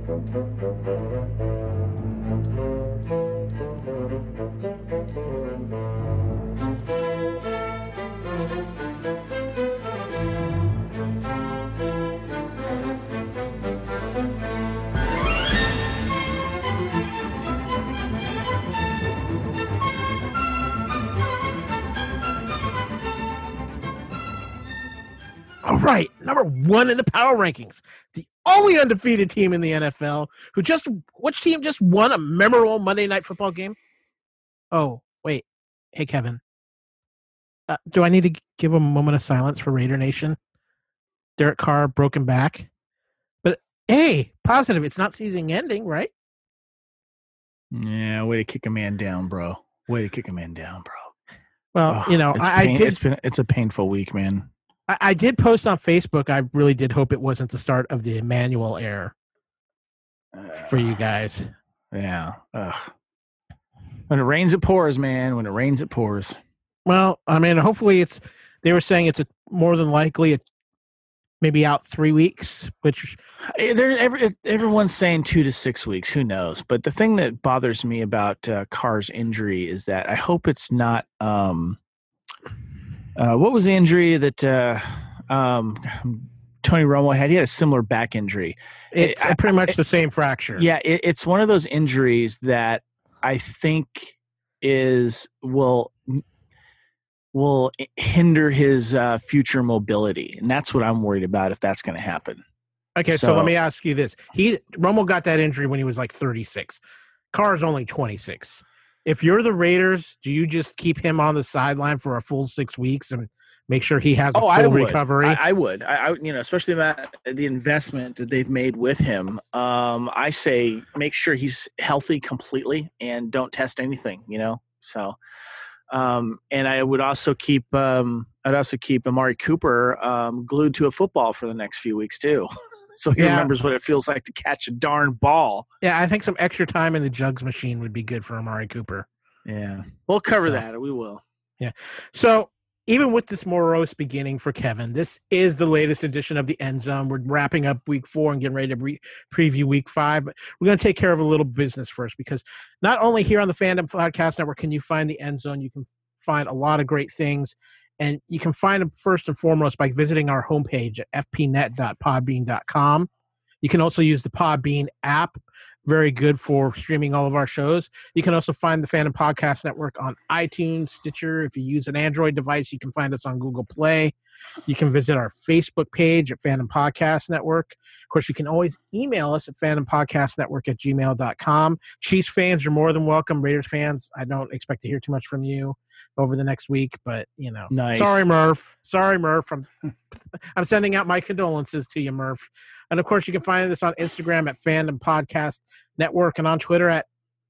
All right, number one in the power rankings, the only undefeated team in the NFL which team just won a memorable Monday Night Football game? Oh, wait. Hey, Kevin. Do I need to give a moment of silence for Raider Nation? Derek Carr, broken back. But hey, positive. It's not season ending, right? Yeah, way to kick a man down, bro. Way to kick a man down, bro. Well, it's a painful week, man. I did post on Facebook. I really did hope it wasn't the start of the Emmanuel era for you guys. Yeah. When it rains, it pours, man. When it rains, it pours. Well, I mean, hopefully they were saying it's more than likely maybe out 3 weeks, which everyone's saying 2 to 6 weeks. Who knows? But the thing that bothers me about Carr's injury is that I hope it's not what was the injury that Tony Romo had? He had a similar back injury. It's pretty much the same fracture. Yeah, it's one of those injuries that I think will hinder his future mobility, and that's what I'm worried about if that's going to happen. Okay, so let me ask you this: Romo got that injury when he was like 36. Carr's only 26. If you're the Raiders, do you just keep him on the sideline for a full 6 weeks and make sure he has a full recovery? I would. Especially about the investment that they've made with him. I say make sure he's healthy completely and don't test anything. So. And I would also keep Amari Cooper glued to a football for the next few weeks too. So he remembers what it feels like to catch a darn ball. Yeah, I think some extra time in the jugs machine would be good for Amari Cooper. Yeah. We'll cover that. We will. Yeah. So even with this morose beginning for Kevin, this is the latest edition of the End Zone. We're wrapping up week 4 and getting ready to preview week 5. But we're going to take care of a little business first, because not only here on the Fandom Podcast Network can you find the End Zone, you can find a lot of great things. And you can find them first and foremost by visiting our homepage at fpnet.podbean.com. You can also use the Podbean app. Very good for streaming all of our shows. You can also find the Fandom Podcast Network on iTunes, Stitcher. If you use an Android device, you can find us on Google Play. You can visit our Facebook page at Fandom Podcast Network. Of course, you can always email us at fandompodcastnetwork@gmail.com. Chiefs fans, you're more than welcome. Raiders fans, I don't expect to hear too much from you over the next week, but, nice. Sorry, Murph. I'm sending out my condolences to you, Murph. And, of course, you can find us on Instagram at Fandom Podcast Network and on Twitter at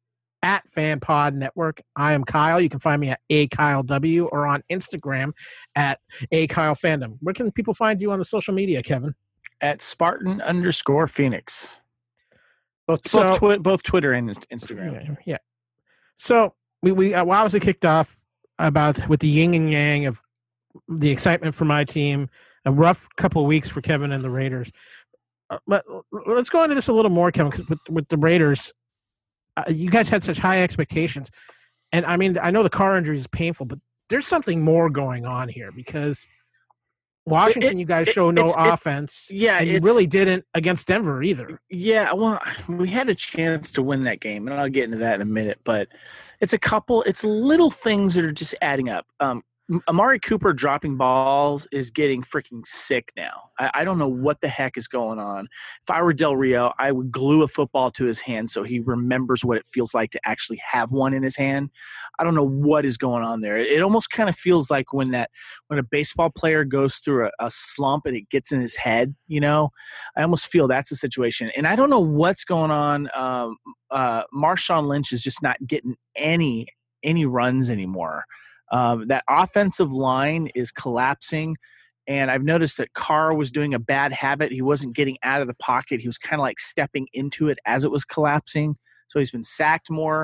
FanPod Network. I am Kyle. You can find me at AKyleW or on Instagram at AKyleFandom. Where can people find you on the social media, Kevin? At Spartan_Phoenix. Both Twitter and Instagram. Yeah. So we obviously kicked off with the yin and yang of the excitement for my team. A rough couple of weeks for Kevin and the Raiders. But let's go into this a little more, Kevin, 'cause with the Raiders. You guys had such high expectations. And, I mean, I know the Carr injury is painful, but there's something more going on here, because Washington, you guys show no offense. And you really didn't against Denver either. Yeah, well, we had a chance to win that game, and I'll get into that in a minute. But it's little things that are just adding up. Amari Cooper dropping balls is getting freaking sick now. I don't know what the heck is going on. If I were Del Rio, I would glue a football to his hand so he remembers what it feels like to actually have one in his hand. I don't know what is going on there. It almost kind of feels like when a baseball player goes through a slump and it gets in his head, I almost feel that's the situation. And I don't know what's going on. Marshawn Lynch is just not getting any runs anymore. That offensive line is collapsing, and I've noticed that Carr was doing a bad habit. He wasn't getting out of the pocket. He was kind of like stepping into it as it was collapsing, so he's been sacked more.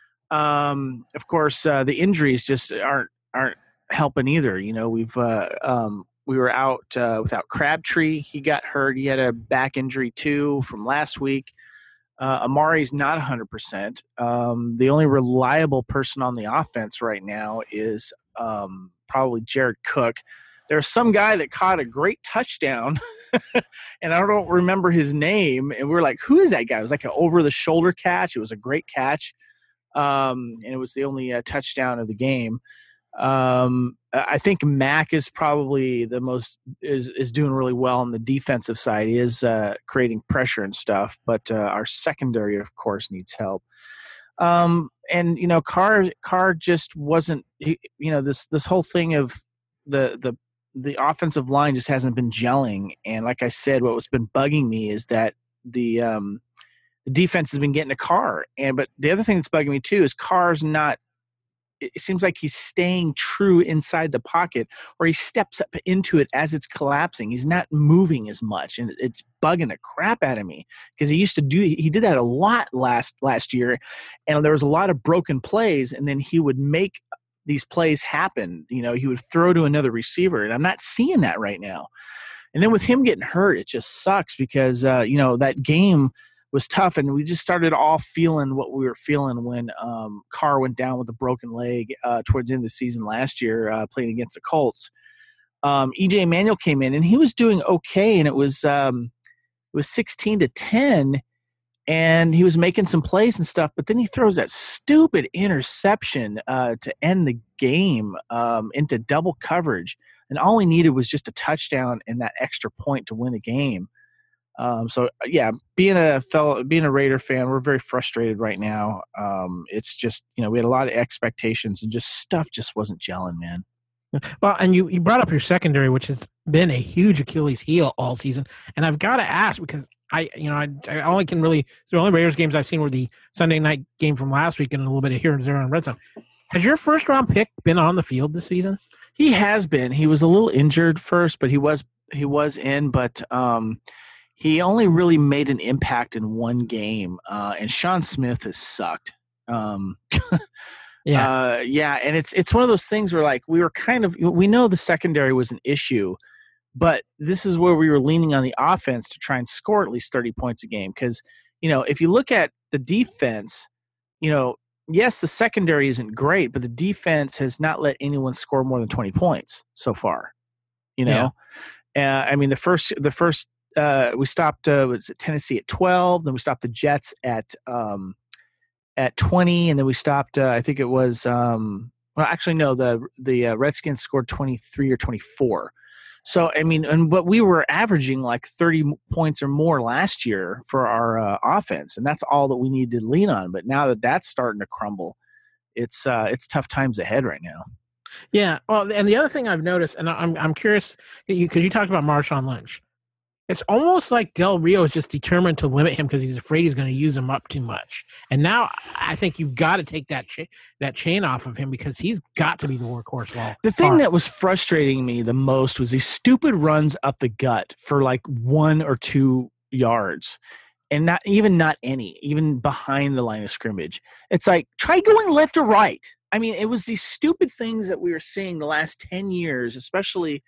Of course, the injuries just aren't helping either. We were out without Crabtree. He got hurt. He had a back injury too from last week. Amari's not 100%. The only reliable person on the offense right now is probably Jared Cook. There's some guy that caught a great touchdown, and I don't remember his name. And we were like, who is that guy? It was like an over-the-shoulder catch. It was a great catch, and it was the only touchdown of the game. I think Mack is probably the most is doing really well on the defensive side. He is creating pressure and stuff, but our secondary, of course, needs help. And Carr just wasn't. This whole thing of the offensive line just hasn't been gelling. And like I said, what's been bugging me is that the defense has been getting to Carr. But the other thing that's bugging me too is Carr's not. It seems like he's staying true inside the pocket, or he steps up into it as it's collapsing. He's not moving as much, and it's bugging the crap out of me because he did that a lot last year, and there was a lot of broken plays, and then he would make these plays happen. He would throw to another receiver, and I'm not seeing that right now. And then with him getting hurt, it just sucks because that game was tough, and we just started all feeling what we were feeling when Carr went down with a broken leg towards the end of the season last year, playing against the Colts. EJ Manuel came in, and he was doing okay, and it was 16-10, and he was making some plays and stuff, but then he throws that stupid interception to end the game into double coverage, and all we needed was just a touchdown and that extra point to win the game. Being a Raider fan, we're very frustrated right now. It's just, we had a lot of expectations and just stuff just wasn't gelling, man. Well, and you brought up your secondary, which has been a huge Achilles heel all season. And I've got to ask because I only can really, the only Raiders games I've seen were the Sunday night game from last week and a little bit of here and there on Red Zone. Has your first round pick been on the field this season? He has been. He was a little injured first, but he was in, but, he only really made an impact in one game, and Sean Smith has sucked. And it's one of those things where like we know the secondary was an issue, but this is where we were leaning on the offense to try and score at least 30 points a game. Because if you look at the defense, yes, the secondary isn't great, but the defense has not let anyone score more than 20 points so far. The first. We stopped Tennessee at 12, then we stopped the Jets at 20, and then we stopped I think it was the Redskins scored 23 or 24. So but we were averaging like 30 points or more last year for our offense, and that's all that we needed to lean on. But now that that's starting to crumble, it's tough times ahead right now. Yeah, well, and the other thing I've noticed, and I'm curious because you talked about Marshawn Lynch. It's almost like Del Rio is just determined to limit him because he's afraid he's going to use him up too much. And now I think you've got to take that chain off of him because he's got to be the workhorse. The thing that was frustrating me the most was these stupid runs up the gut for like 1 or 2 yards, and not any, even behind the line of scrimmage. It's like, try going left or right. It was these stupid things that we were seeing the last 10 years, especially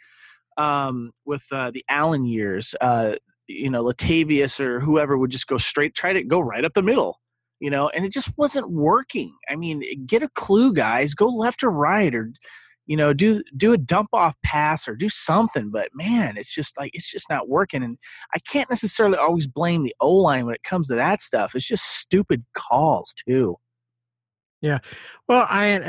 with the Allen years, Latavius or whoever would just try to go right up the middle, and it just wasn't working. Get a clue, guys, go left or right, or, do a dump off pass or do something. But man, it's just not working. And I can't necessarily always blame the O-line when it comes to that stuff. It's just stupid calls too. Yeah. Well,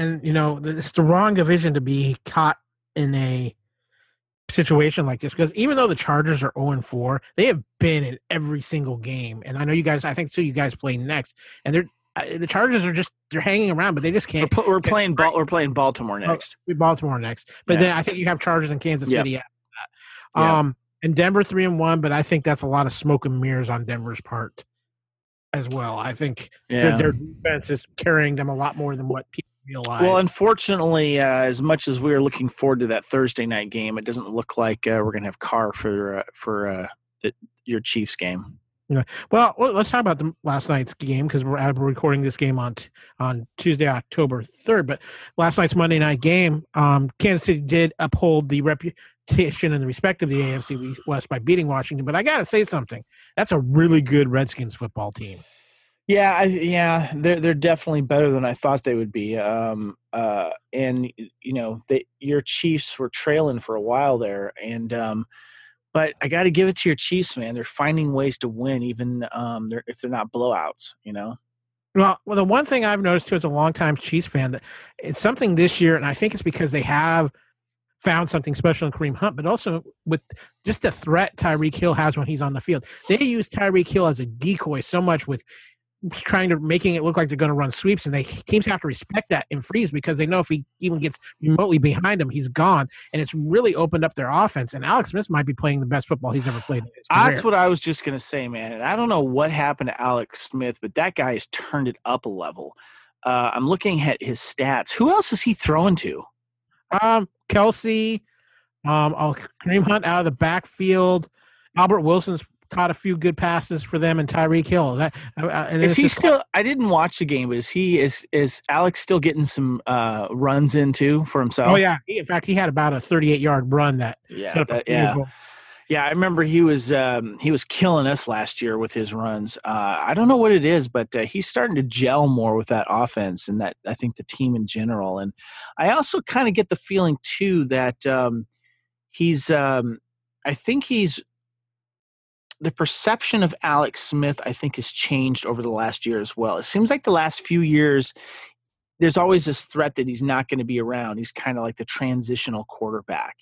it's the wrong division to be caught in a situation like this, because even though the Chargers are 0-4, they have been in every single game. And I know you guys, I think so you guys play next, and the Chargers are they're hanging around, but they just can't. We're playing Baltimore next. Baltimore next, but then I think you have Chargers and Kansas City after that. And Denver 3-1, but I think that's a lot of smoke and mirrors on Denver's part as well. I think their defense is carrying them a lot more than what people realize. Well, unfortunately, as much as we are looking forward to that Thursday night game, it doesn't look like we're going to have Carr for your Chiefs game. Yeah. Well, let's talk about the last night's game, because we're recording this game on Tuesday, October 3rd. But last night's Monday night game, Kansas City did uphold the reputation and the respect of the AFC West by beating Washington. But I got to say something. That's a really good Redskins football team. They're definitely better than I thought they would be. And your Chiefs were trailing for a while there, and but I got to give it to your Chiefs, man. They're finding ways to win, even if they're not blowouts. Well, the one thing I've noticed too as a longtime Chiefs fan that it's something this year, and I think it's because they have found something special in Kareem Hunt, but also with just the threat Tyreek Hill has when he's on the field. They use Tyreek Hill as a decoy so much with making it look like they're going to run sweeps, and teams have to respect that and freeze because they know if he even gets remotely behind him, he's gone, and it's really opened up their offense. And Alex Smith might be playing the best football he's ever played in his career. That's what I was just going to say, man. And I don't know what happened to Alex Smith, but that guy has turned it up a level. I'm looking at his stats. Who else is he throwing to? Kelsey, Kareem Hunt out of the backfield. Albert Wilson's caught a few good passes for them, and Tyreek Hill. Is he still? I didn't watch the game, but is Alex still getting some runs in too for himself? Oh yeah, in fact, he had about a 38-yard run that. I remember he was killing us last year with his runs. I don't know what it is, but he's starting to gel more with that offense, and that I think the team in general. And I also kind of get the feeling too that I think the perception of Alex Smith, I think, has changed over the last year as well. It seems like the last few years, there's always this threat that he's not going to be around. He's kind of like the transitional quarterback,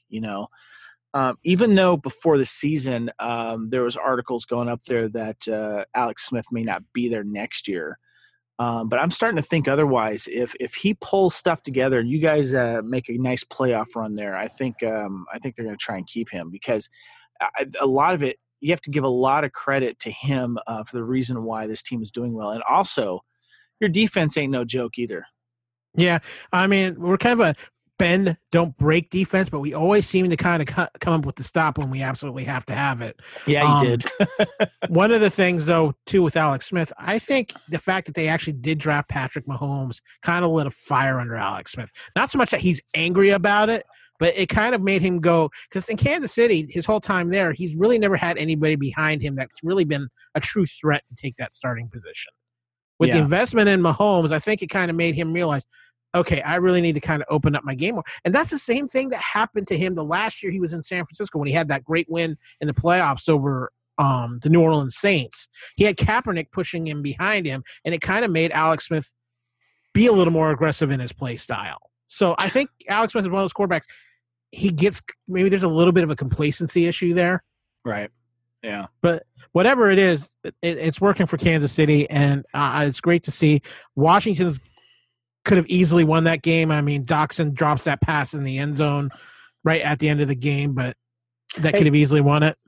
even though before the season, there was articles going up there that Alex Smith may not be there next year. But I'm starting to think otherwise. If he pulls stuff together and you guys make a nice playoff run there, I think they're going to try and keep him because a lot of it, you have to give a lot of credit to him for the reason why this team is doing well. And also, your defense ain't no joke either. Yeah, I mean, we're kind of a bend, don't break defense, but we always seem to kind of come up with the stop when we absolutely have to have it. Yeah, you did. One of the things, though, too, with Alex Smith, I think the fact that they actually did draft Patrick Mahomes kind of lit a fire under Alex Smith. Not so much that he's angry about it, but it kind of made him go – because in Kansas City, his whole time there, he's really never had anybody behind him that's really been a true threat to take that starting position. With the investment in Mahomes, I think it kind of made him realize, okay, I really need to kind of open up my game more. And that's the same thing that happened to him the last year he was in San Francisco when he had that great win in the playoffs over the New Orleans Saints. He had Kaepernick pushing him behind him, and it kind of made Alex Smith be a little more aggressive in his play style. So I think Alex Smith is one of those quarterbacks – he gets maybe there's a little bit of a complacency issue there. Right. Yeah. But whatever it is, it's working for Kansas City, and it's great to see. Washington could have easily won that game. I mean, Doxson drops that pass in the end zone right at the end of the game, but that could have easily won it.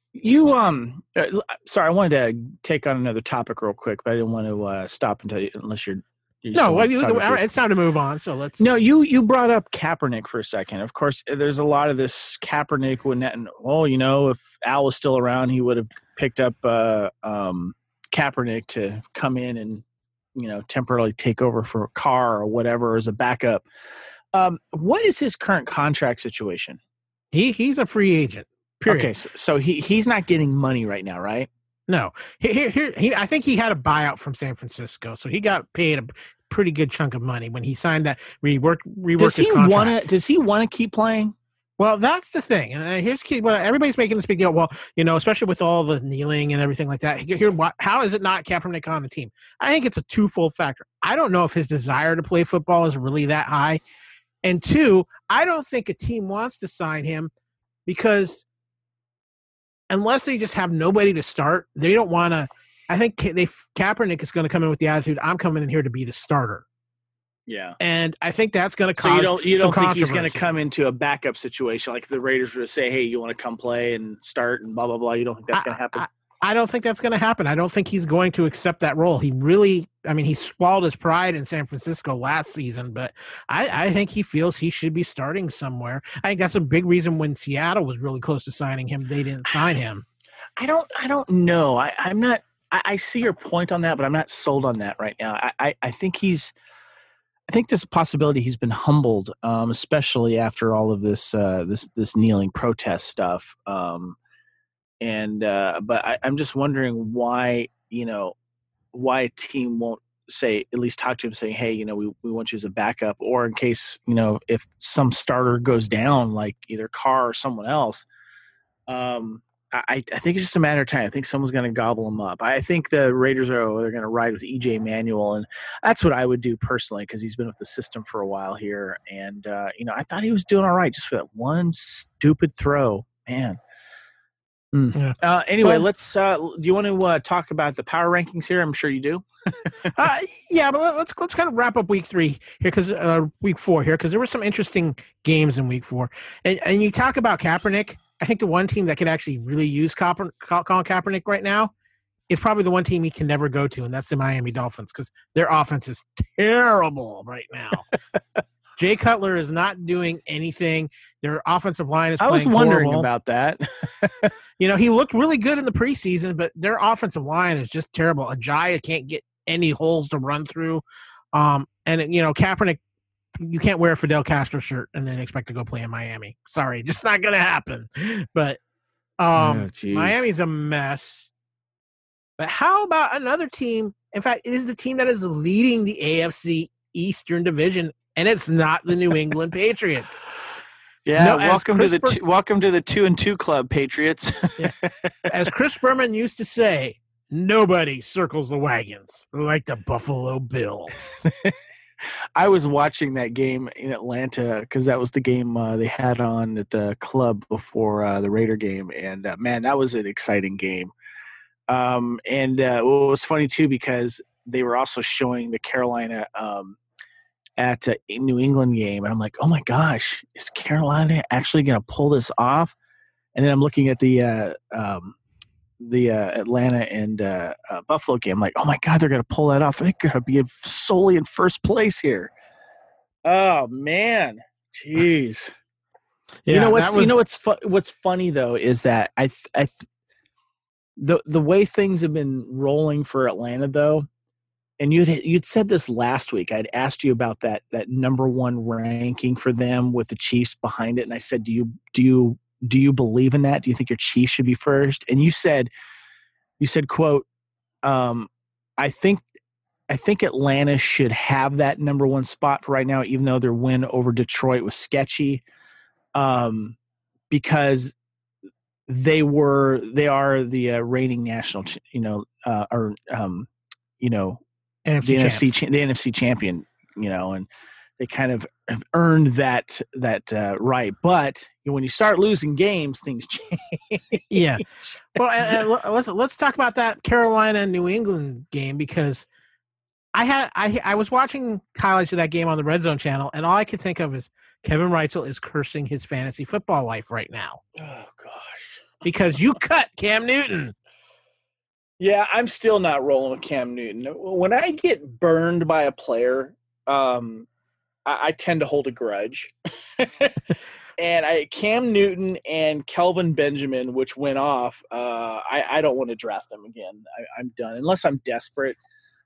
Sorry, I wanted to take on another topic real quick, but I didn't want to stop unless you're no, it's time to move on. So let's. No, you brought up Kaepernick for a second. Of course, there's a lot of this Kaepernick. If Al was still around, he would have picked up Kaepernick to come in and temporarily take over for Carr or whatever as a backup. What is his current contract situation? He's a free agent. Period. Okay, so he's not getting money right now, right? No, I think he had a buyout from San Francisco, so he got paid a pretty good chunk of money when he signed that reworked his contract. Does he want to keep playing? Well, that's the thing. And here's what everybody's making this big deal. Well, especially with all the kneeling and everything like that. How is it not Kaepernick on the team? I think it's a twofold factor. I don't know if his desire to play football is really that high, and two, I don't think a team wants to sign him because. Unless they just have nobody to start, they don't want to. I think Kaepernick is going to come in with the attitude, I'm coming in here to be the starter. Yeah. And I think that's going to cause you don't think he's going to come into a backup situation like if the Raiders were to say, hey, you want to come play and start and blah, blah, blah. You don't think that's going to happen? I don't think that's going to happen. I don't think he's going to accept that role. He swallowed his pride in San Francisco last season, but I think he feels he should be starting somewhere. I think that's a big reason when Seattle was really close to signing him, they didn't sign him. I don't know. I'm not. I see your point on that, but I'm not sold on that right now. I think there's a possibility he's been humbled, especially after all of this kneeling protest stuff. But I'm just wondering why why a team won't say, at least talk to him saying, hey, we want you as a backup, or in case, if some starter goes down, like either Carr or someone else. I think it's just a matter of time. I think someone's going to gobble him up. I think the Raiders they're going to ride with EJ Manuel, and that's what I would do personally because he's been with the system for a while here. And, I thought he was doing all right just for that one stupid throw. Man. Anyway, let's. Do you want to talk about the power rankings here? I'm sure you do. Yeah, but let's kind of wrap up week 3 here because week 4 here because there were some interesting games in week 4, and you talk about Kaepernick. I think the one team that could actually really use Colin Kaepernick right now is probably the one team he can never go to, and that's the Miami Dolphins because their offense is terrible right now. Jay Cutler is not doing anything. Their offensive line is playing horrible. I was wondering about that. He looked really good in the preseason, but their offensive line is just terrible. Ajayi can't get any holes to run through. Kaepernick, you can't wear a Fidel Castro shirt and then expect to go play in Miami. Sorry, just not going to happen. But Miami's a mess. But how about another team? In fact, it is the team that is leading the AFC Eastern Division, and it's not the New England Patriots. Yeah, welcome to the 2-2 club, Patriots. Yeah. As Chris Berman used to say, nobody circles the wagons like the Buffalo Bills. I was watching that game in Atlanta because that was the game they had on at the club before the Raider game, and man, that was an exciting game. It was funny too because they were also showing the Carolina at a New England game, and I'm like, oh my gosh, is Carolina actually going to pull this off? And then I'm looking at the Atlanta and Buffalo game. I'm like, oh my God, they're going to pull that off. They're going to be solely in first place here. Oh man, jeez. Yeah, what's funny though is that the way things have been rolling for Atlanta though, and you'd said this last week. I'd asked you about that number 1 ranking for them with the Chiefs behind it, and I said, do you believe in that? Do you think your Chiefs should be first? And you said, quote, I think Atlanta should have that number 1 spot for right now, even though their win over Detroit was sketchy, because they are the reigning national, NFC the NFC champion, and they kind of have earned that right. But when you start losing games, things change. Yeah. Well, and let's talk about that Carolina and New England game because I was watching highlights of that game on the Red Zone channel, and all I could think of is Kevin Reitzel is cursing his fantasy football life right now. Oh gosh, because you cut Cam Newton. Yeah, I'm still not rolling with Cam Newton. When I get burned by a player, I tend to hold a grudge. And Cam Newton and Kelvin Benjamin, which went off, I don't want to draft them again. I'm done unless I'm desperate.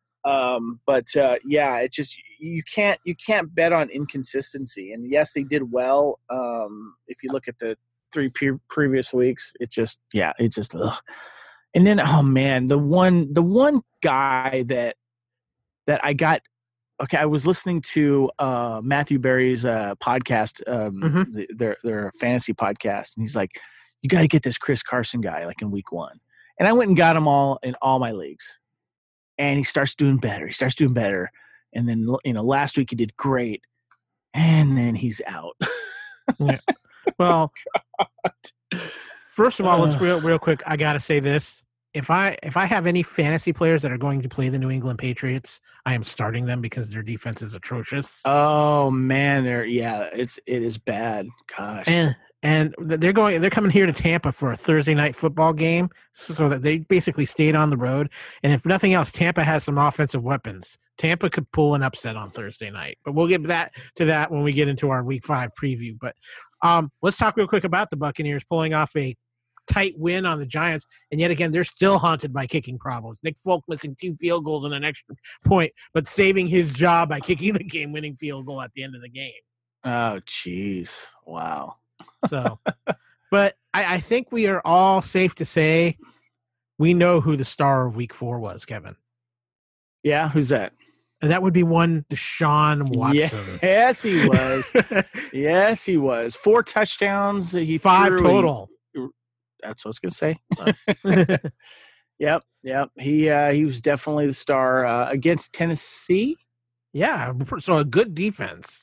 It just you can't bet on inconsistency. And yes, they did well. If you look at the 3 previous weeks, it just ugh. And then, oh man, the one guy that I got. Okay, I was listening to Matthew Berry's podcast, their fantasy podcast, and he's like, "You got to get this Chris Carson guy like in week 1." And I went and got him all in all my leagues, and he starts doing better. And then last week he did great, and then he's out. Yeah. Well, first of all, let's real quick. I gotta say this: if I have any fantasy players that are going to play the New England Patriots, I am starting them because their defense is atrocious. Oh man, it is bad. Gosh. And they're coming here to Tampa for a Thursday night football game, so that they basically stayed on the road. And if nothing else, Tampa has some offensive weapons. Tampa could pull an upset on Thursday night, but we'll get to that when we get into our Week 5 preview. But let's talk real quick about the Buccaneers pulling off a tight win on the Giants, and yet again, they're still haunted by kicking problems. Nick Folk missing 2 field goals and an extra point, but saving his job by kicking the game-winning field goal at the end of the game. Oh, jeez. Wow. So, but I think we are all safe to say we know who the star of Week 4 was, Kevin. Yeah, who's that? And that would be one Deshaun Watson. Yes, he was. Yes, he was. 4 touchdowns. He 5 threw. total. That's what I was going to say. Yep. He was definitely the star against Tennessee. Yeah, so a good defense.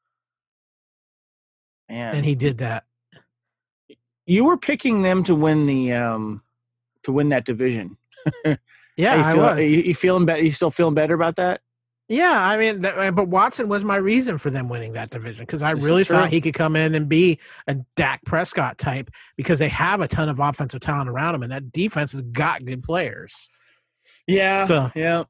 And he did that. You were picking them to win that division. Yeah, I was. You feeling better? You still feeling better about that? Yeah, I mean, but Watson was my reason for them winning that division because I really thought he could come in and be a Dak Prescott type because they have a ton of offensive talent around him, and that defense has got good players. Yeah. So yeah.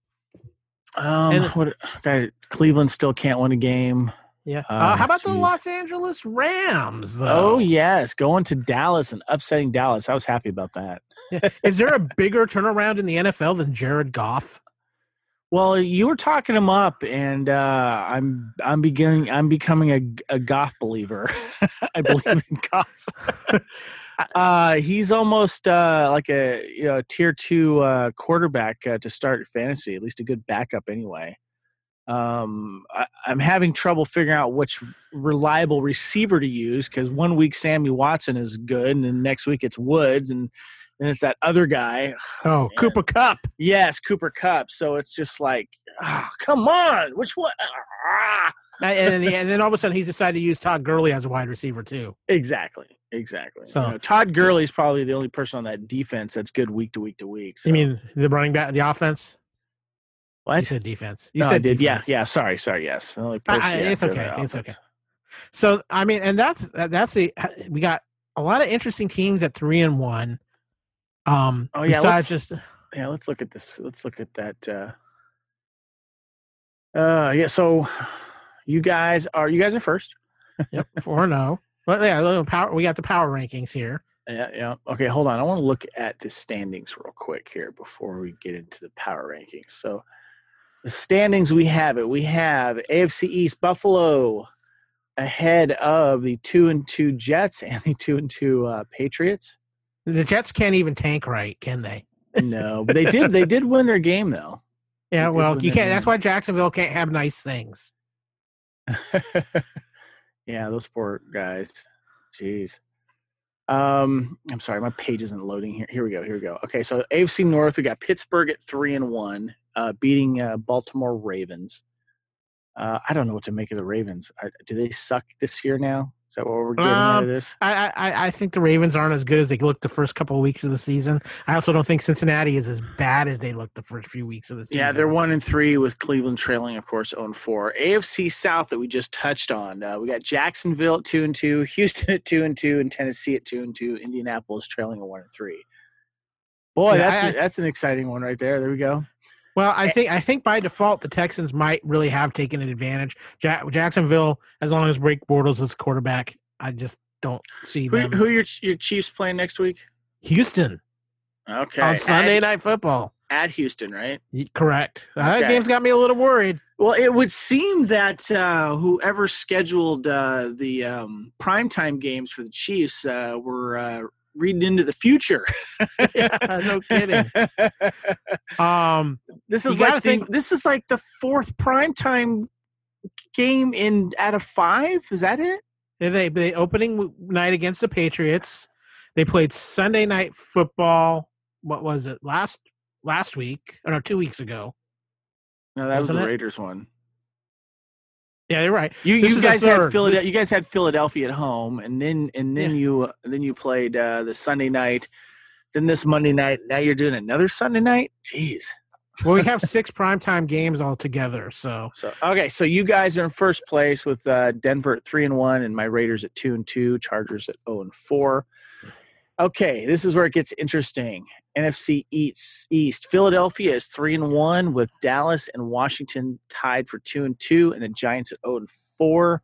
Cleveland still can't win a game. Yeah. How about the Los Angeles Rams, though? Oh, yes. Going to Dallas and upsetting Dallas. I was happy about that. Yeah. Is there a bigger turnaround in the NFL than Jared Goff? Well, you were talking him up, and I'm becoming a Goff believer. I believe in Goff. He's almost like a tier 2 quarterback to start fantasy, at least a good backup anyway. I'm having trouble figuring out which reliable receiver to use because one week Sammy Watson is good, and then next week it's Woods, and then it's that other guy. Oh, Cooper Kupp. Yes, Cooper Kupp. So it's just like, come on, which one? And then all of a sudden he's decided to use Todd Gurley as a wide receiver too. Exactly. So Todd Gurley is probably the only person on that defense that's good week to week to week. So. You mean the running back, the offense? What? You said defense. You said defense. Yeah. Sorry. Yes. It's okay. It's okay. So I mean, and that's we got a lot of interesting teams at 3-1. Let's look at this. Let's look at that. So you guys are first. Yep, 4-0. But yeah, we got the power rankings here. Yeah. Okay, hold on. I want to look at the standings real quick here before we get into the power rankings. So the standings, we have AFC East Buffalo ahead of the 2-2 Jets and the 2-2 Patriots. The Jets can't even tank right, can they? No, but they did. They did win their game though. Yeah, well, you can't. That's why Jacksonville can't have nice things. Yeah, those poor guys. Jeez. I'm sorry, my page isn't loading here. Here we go. Okay, so AFC North, we got Pittsburgh at 3-1, beating Baltimore Ravens. I don't know what to make of the Ravens. Do they suck this year now? Is that what we're getting out of this? I think the Ravens aren't as good as they looked the first couple of weeks of the season. I also don't think Cincinnati is as bad as they looked the first few weeks of the season. Yeah, they're 1-3 with Cleveland trailing, of course, 0-4. AFC South that we just touched on. We got Jacksonville at 2-2, Houston at 2-2, and Tennessee at 2-2. Indianapolis trailing at 1-3. Boy, that's an exciting one right there. There we go. Well, I think by default the Texans might really have taken an advantage. Jacksonville, as long as Blake Bortles is quarterback, I just don't see them. Who are your Chiefs playing next week? Houston. Okay. On Sunday Night Football. At Houston, right? Correct. That game's got me a little worried. Well, it would seem that whoever scheduled the primetime games for the Chiefs were reading into the future. Yeah, no kidding. This is like the fourth primetime game out of 5. Is that it? They opening night against the Patriots. They played Sunday Night Football. What was it? Last week? Or no, 2 weeks ago. No, that was the Raiders one. Yeah, you're right. You guys had Philadelphia at home, and then you played the Sunday night. Then this Monday night. Now you're doing another Sunday night. Jeez. Well, we have 6 primetime games altogether. So okay. So you guys are in first place with Denver at 3-1, and my Raiders at 2-2, Chargers at 0-4. Okay, this is where it gets interesting. NFC East. Philadelphia is 3-1 with Dallas and Washington tied for 2-2, and the Giants at 0-4.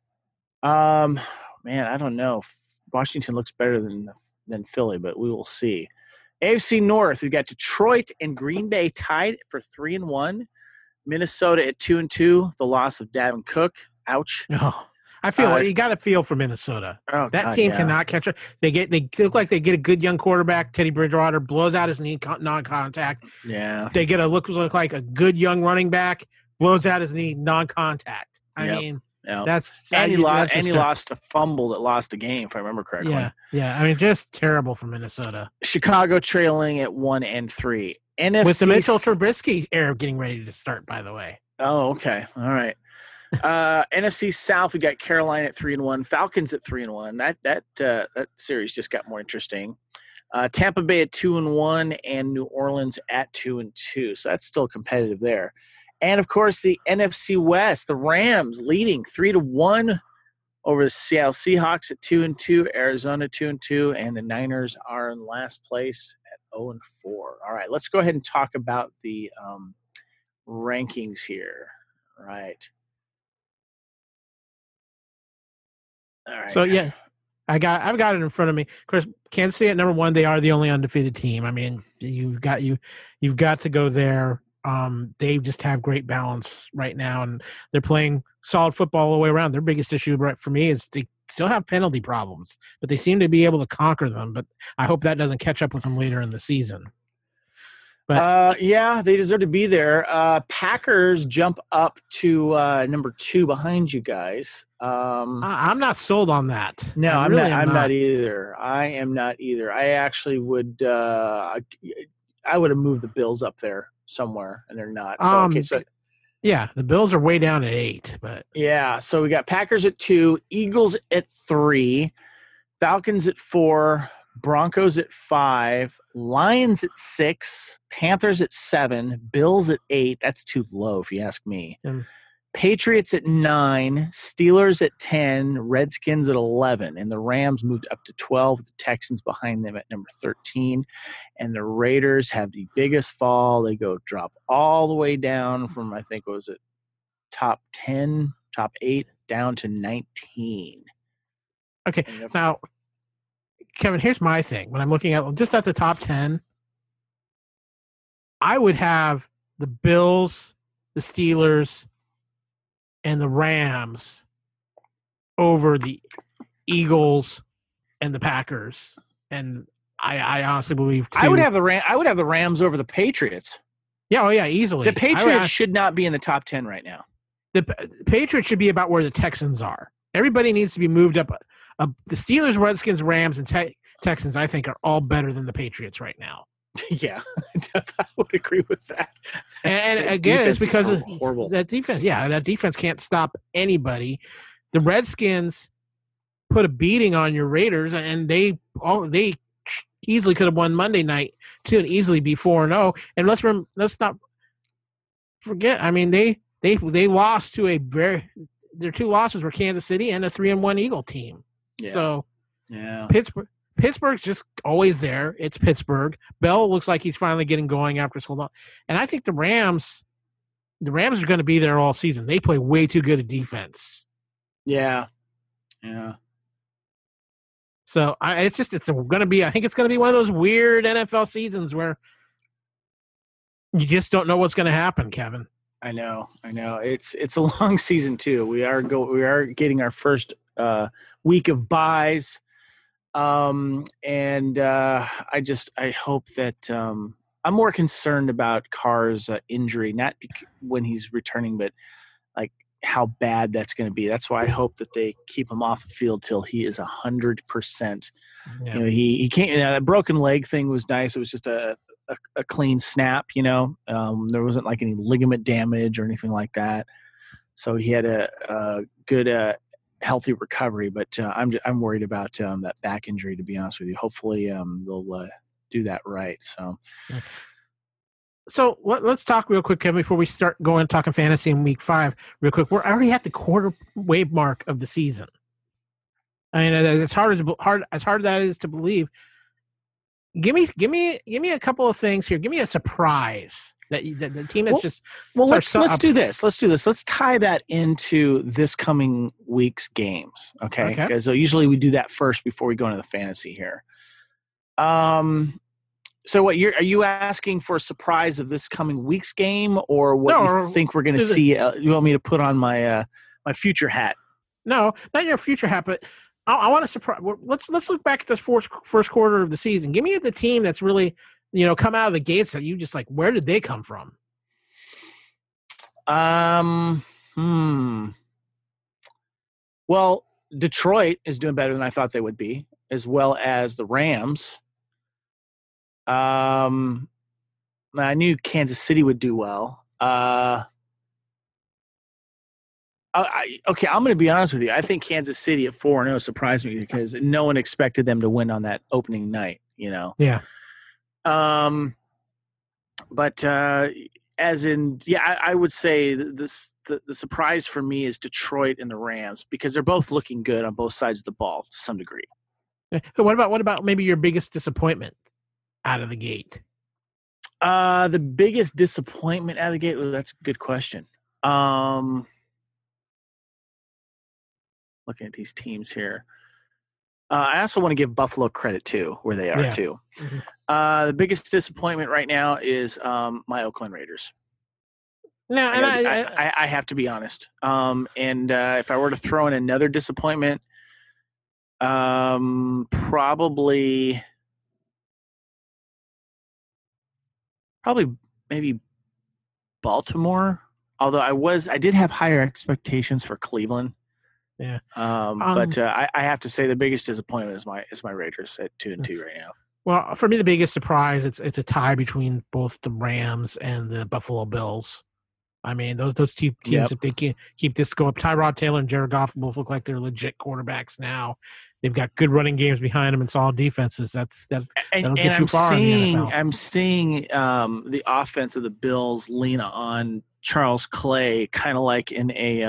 Man, I don't know. Washington looks better than Philly, but we will see. AFC North, we've got Detroit and Green Bay tied for 3-1. Minnesota at 2-2. The loss of Dalvin Cook. Ouch. Oh, I feel you got to feel for Minnesota. That team cannot catch up. They look like they get a good young quarterback. Teddy Bridgewater blows out his knee non-contact. Yeah, they get a look like a good young running back, blows out his knee non-contact. I mean, that's and he lost a fumble that lost the game, if I remember correctly. Yeah. I mean, just terrible for Minnesota. Chicago trailing at 1-3. NFC with the Mitchell Trubisky era getting ready to start, by the way. Oh, okay. All right. NFC South, we got Carolina at 3-1, Falcons at 3-1. That series just got more interesting. Tampa Bay at 2-1, and New Orleans at 2-2. So that's still competitive there. And of course, the NFC West, the Rams leading 3-1 over the Seattle Seahawks at 2-2, Arizona 2-2, and the Niners are in last place at 0-4. All right, let's go ahead and talk about the rankings here. All right. So yeah, I've got it in front of me. Of course, Kansas City at number 1. They are the only undefeated team. I mean, you've got to go there. They just have great balance right now, and they're playing solid football all the way around. Their biggest issue for me is they still have penalty problems, but they seem to be able to conquer them. But I hope that doesn't catch up with them later in the season. But yeah, they deserve to be there. Packers jump up to number 2 behind you guys. I'm not sold on that. No, I'm not either. I am not either. I actually would. I would have moved the Bills up there somewhere, and they're not. So, yeah, the Bills are way down at 8, but yeah. So we got Packers at 2, Eagles at 3, Falcons at 4. Broncos at 5, Lions at 6, Panthers at 7, Bills at 8. That's too low if you ask me. Patriots at 9, Steelers at 10, Redskins at 11, and the Rams moved up to 12. The Texans behind them at number 13, and the Raiders have the biggest fall. They drop all the way down from, I think, top 10, top 8, down to 19. Okay, now, Kevin, here's my thing. When I'm looking at just at the top 10, I would have the Bills, the Steelers, and the Rams over the Eagles and the Packers. And I honestly believe too, I would have the Rams over the Patriots. Yeah, easily. The Patriots should not be in the top 10 right now. The Patriots should be about where the Texans are. Everybody needs to be moved up. The Steelers, Redskins, Rams, and Texans, I think, are all better than the Patriots right now. Yeah, I would agree with that. And again, it's because of horrible that defense. Yeah, that defense can't stop anybody. The Redskins put a beating on your Raiders, and they easily could have won Monday night too, and easily be 4-0. And let's not forget. I mean, they lost to their 2 losses were Kansas City and a 3-1 Eagle team. Yeah. So, yeah, Pittsburgh's just always there. It's Pittsburgh. Bell looks like he's finally getting going after so long. And I think the Rams are going to be there all season. They play way too good at defense. Yeah. Yeah. So I think it's going to be one of those weird NFL seasons where you just don't know what's going to happen, Kevin. I know. It's a long season too. We are getting our first week of buys. I hope that I'm more concerned about Carr's injury, not when he's returning, but like how bad that's going to be. That's why I hope that they keep him off the field till he is 100%. Yeah. You know, he can't. That broken leg thing was nice. It was just a clean snap. There wasn't like any ligament damage or anything like that. So he had a good healthy recovery, but I'm worried about that back injury, to be honest with you. Hopefully they'll do that right. So let's talk real quick, Kevin, before we start going and talking fantasy in week 5 real quick. We're already at the quarter wave mark of the season. I mean, as hard that is to believe. Give me a couple of things here. Give me a surprise that the team that's just let's do this. Let's tie that into this coming week's games, okay? Because usually we do that first before we go into the fantasy here. So what are you asking for a surprise of this coming week's game, or what you think we're going to see? You want me to put on my my future hat? No, not your future hat, but I want to surprise. Let's look back at this first quarter of the season. Give me the team that's really come out of the gates that you just like. Where did they come from? Well, Detroit is doing better than I thought they would be, as well as the Rams. I knew Kansas City would do well. Okay, I'm going to be honest with you. I think Kansas City at 4-0 surprised me because no one expected them to win on that opening night. Yeah. But I would say the surprise for me is Detroit and the Rams because they're both looking good on both sides of the ball to some degree. What about maybe your biggest disappointment out of the gate? The biggest disappointment out of the gate? Well, that's a good question. Looking at these teams here. I also want to give Buffalo credit too, where they are too. Mm-hmm. The biggest disappointment right now is my Oakland Raiders. No, and I have to be honest. If I were to throw in another disappointment, probably maybe Baltimore. Although I did have higher expectations for Cleveland. Yeah. But I have to say the biggest disappointment is my Raiders at 2-2 right now. Well, for me, the biggest surprise it's a tie between both the Rams and the Buffalo Bills. I mean, those two teams, if they can keep this going, Tyrod Taylor and Jared Goff both look like they're legit quarterbacks now. They've got good running games behind them and solid defenses. That'll get you far in the NFL. I'm seeing the offense of the Bills lean on Charles Clay, kind of like in a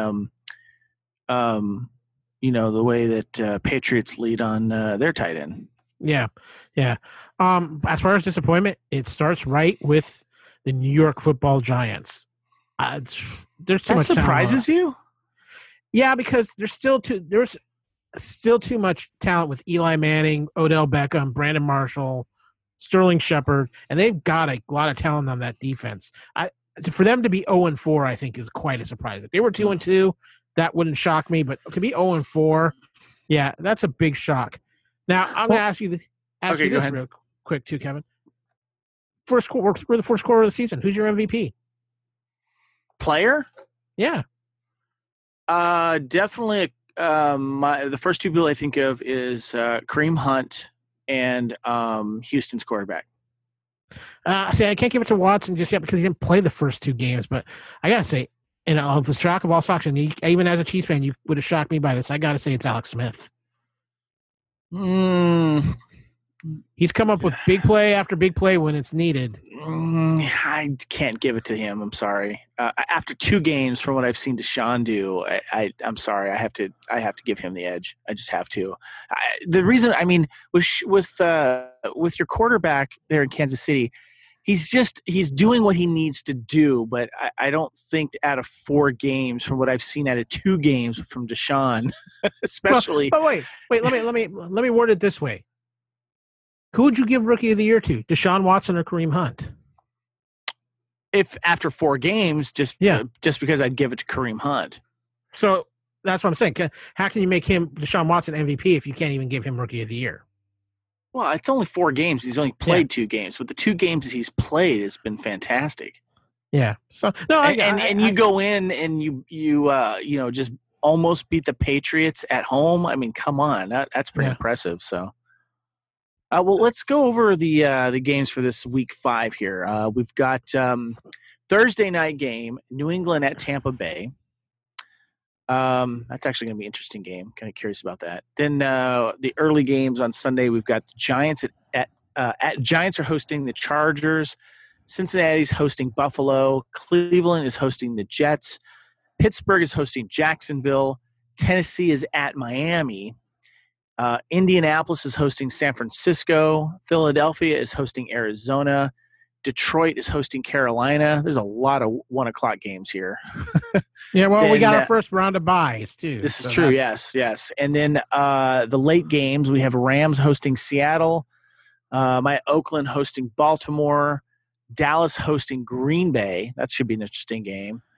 the way that Patriots lead on their tight end. Yeah. As far as disappointment, it starts right with the New York Football Giants. There's too much. That surprises you? Yeah, because there's still too much talent with Eli Manning, Odell Beckham, Brandon Marshall, Sterling Shepard, and they've got a lot of talent on that defense. For them to be 0-4, I think is quite a surprise. If they were 2-2, that wouldn't shock me, but to be 0-4, yeah, that's a big shock. Now I'm going to ask you this real quick too, Kevin. We're the first quarter of the season. Who's your MVP? Player? Yeah. Definitely. The first two people I think of is Kareem Hunt and Houston's quarterback. I can't give it to Watson just yet because he didn't play the first two games, but I gotta say, of the shock of all shocks, and even as a Chiefs fan, you would have shocked me by this. I gotta say, it's Alex Smith. He's come up with big play after big play when it's needed. I can't give it to him. I'm sorry. After two games, from what I've seen Deshaun do, I'm sorry. I have to give him the edge. I just have to. The reason, I mean, with your quarterback there in Kansas City, he's doing what he needs to do. But I don't think out of 4 games, from what I've seen out of 2 games from Deshaun, especially. But wait. Let me word it this way. Who would you give Rookie of the Year to? Deshaun Watson or Kareem Hunt? If after 4 games, just because I'd give it to Kareem Hunt. So that's what I'm saying. How can you make him Deshaun Watson MVP if you can't even give him Rookie of the Year? Well, it's only 4 games. He's only played 2 games, but the 2 games that he's played has been fantastic. Yeah. So no, you go in and you just almost beat the Patriots at home. I mean, come on, that's pretty impressive. So. Well, let's go over the games for this week 5 here. We've got Thursday night game, New England at Tampa Bay. That's actually going to be an interesting game. Kind of curious about that. Then the early games on Sunday, we've got the Giants at Giants are hosting the Chargers. Cincinnati's hosting Buffalo. Cleveland is hosting the Jets. Pittsburgh is hosting Jacksonville. Tennessee is at Miami. Indianapolis is hosting San Francisco. Philadelphia is hosting Arizona. Detroit is hosting Carolina. There's a lot of 1:00 games here. Yeah, well, we got our first round of buys, too. This is true, yes. And then the late games, we have Rams hosting Seattle, my Oakland hosting Baltimore, Dallas hosting Green Bay. That should be an interesting game.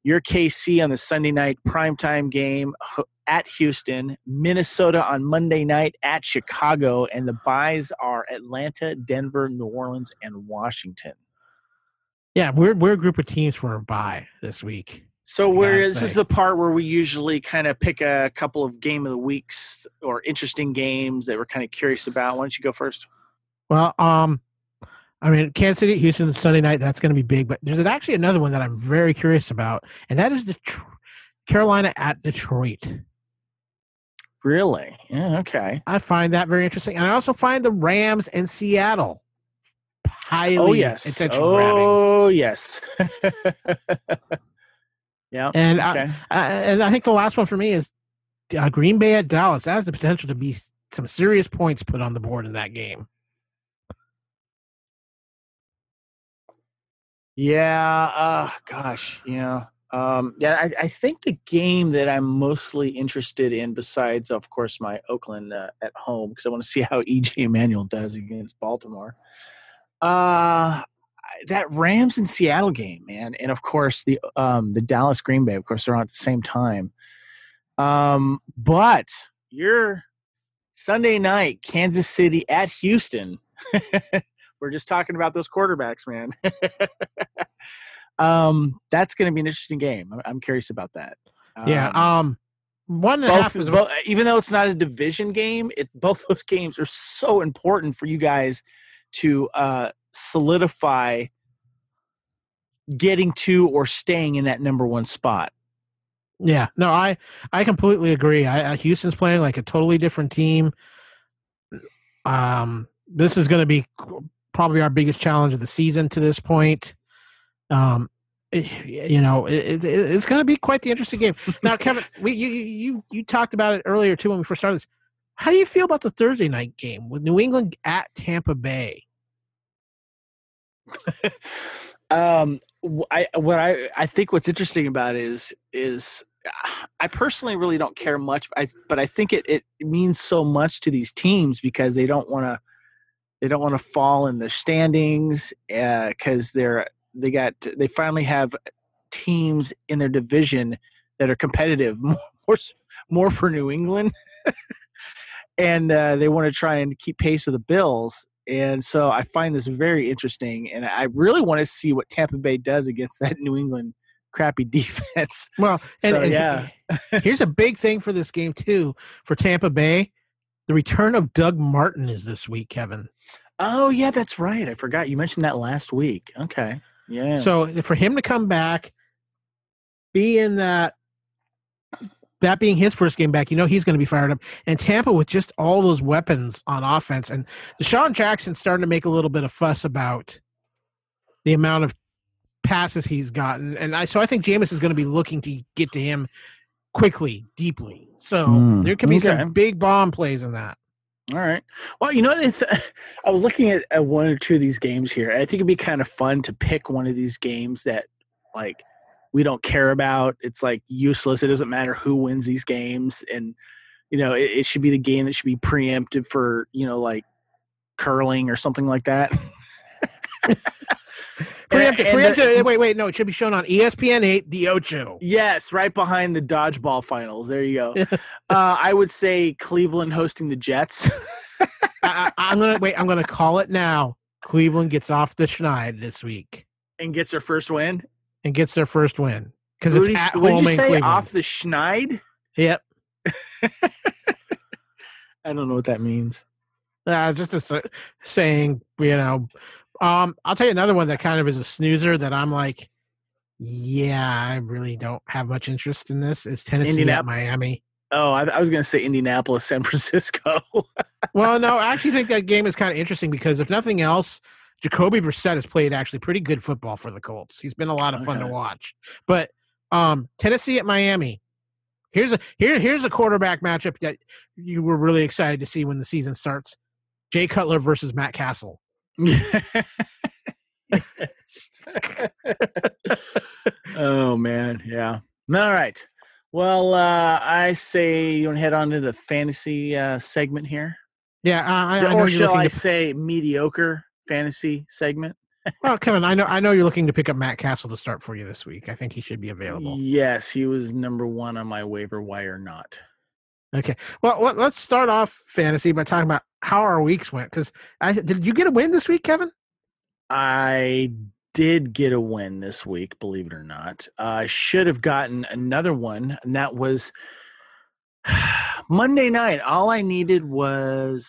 Your KC on the Sunday night primetime game at Houston, Minnesota on Monday night at Chicago, and the byes are Atlanta, Denver, New Orleans, and Washington. Yeah, we're a group of teams for a bye this week. So this is the part where we usually kind of pick a couple of game of the weeks or interesting games that we're kind of curious about. Why don't you go first? Well, I mean, Kansas City, Houston, Sunday night, that's going to be big. But there's actually another one that I'm very curious about, and that is Carolina at Detroit. Really? Yeah, okay. I find that very interesting. And I also find the Rams and Seattle highly attention-grabbing. Oh, yes. Yeah. And, okay. And I think the last one for me is Green Bay at Dallas. That has the potential to be some serious points put on the board in that game. Yeah. Gosh. Yeah. I think the game that I'm mostly interested in, besides, of course, my Oakland at home, because I want to see how EJ Manuel does against Baltimore. That Rams and Seattle game, man, and of course the Dallas Green Bay. Of course, they're on at the same time. But your Sunday night, Kansas City at Houston. We're just talking about those quarterbacks, man. That's going to be an interesting game. I'm curious about that. One and a half is even though it's not a division game, both those games are so important for you guys to solidify getting to or staying in that number one spot. Yeah, no, I completely agree. Houston's playing like a totally different team. This is going to be probably our biggest challenge of the season to this point. It's going to be quite the interesting game. Now, Kevin, you talked about it earlier too when we first started this. How do you feel about the Thursday night game with New England at Tampa Bay? I think what's interesting about it is I personally really don't care much, but I think it means so much to these teams because they don't want to fall in the standings because they finally have teams in their division that are competitive more for New England. And they want to try and keep pace with the Bills. And so I find this very interesting, and I really want to see what Tampa Bay does against that New England crappy defense. Well, here's a big thing for this game too for Tampa Bay. The return of Doug Martin is this week, Kevin. Oh, yeah, that's right. I forgot. You mentioned that last week. Okay. Yeah. So for him to come back, be in that being his first game back, he's going to be fired up. And Tampa with just all those weapons on offense. And Deshaun Jackson starting to make a little bit of fuss about the amount of passes he's gotten. And I think Jameis is going to be looking to get to him quickly, deeply. So there could be some big bomb plays in that. All right. Well, I was looking at one or two of these games here. I think it'd be kind of fun to pick one of these games that, like, we don't care about. It's like useless. It doesn't matter who wins these games. And, it should be the game that should be preempted for, like curling or something like that. Preempted. Wait. No, it should be shown on ESPN 8, The Ocho. Yes, right behind the dodgeball finals. There you go. I would say Cleveland hosting the Jets. I'm gonna call it now. Cleveland gets off the schneid this week and gets their first win. Because it's at home in Cleveland. Would you say off the schneid? Yep. I don't know what that means. Just a saying, I'll tell you another one that kind of is a snoozer that I'm like, yeah, I really don't have much interest in this. Is Tennessee at Miami. Oh, I was going to say Indianapolis, San Francisco. Well, no, I actually think that game is kind of interesting because if nothing else, Jacoby Brissett has played actually pretty good football for the Colts. He's been a lot of fun to watch. But Tennessee at Miami. Here's a quarterback matchup that you were really excited to see when the season starts. Jay Cutler versus Matt Castle. Oh, man. Yeah. All right. Well, I say you want to head on to the fantasy segment here? Yeah. Or shall I say mediocre fantasy segment? Well, Kevin, I know you're looking to pick up Matt Castle to start for you this week. I think he should be available. Yes, he was number one on my waiver wire. Not. Okay. Well, let's start off fantasy by talking about how our weeks went. Because did you get a win this week, Kevin? I did get a win this week, believe it or not. I should have gotten another one, and that was Monday night. All I needed was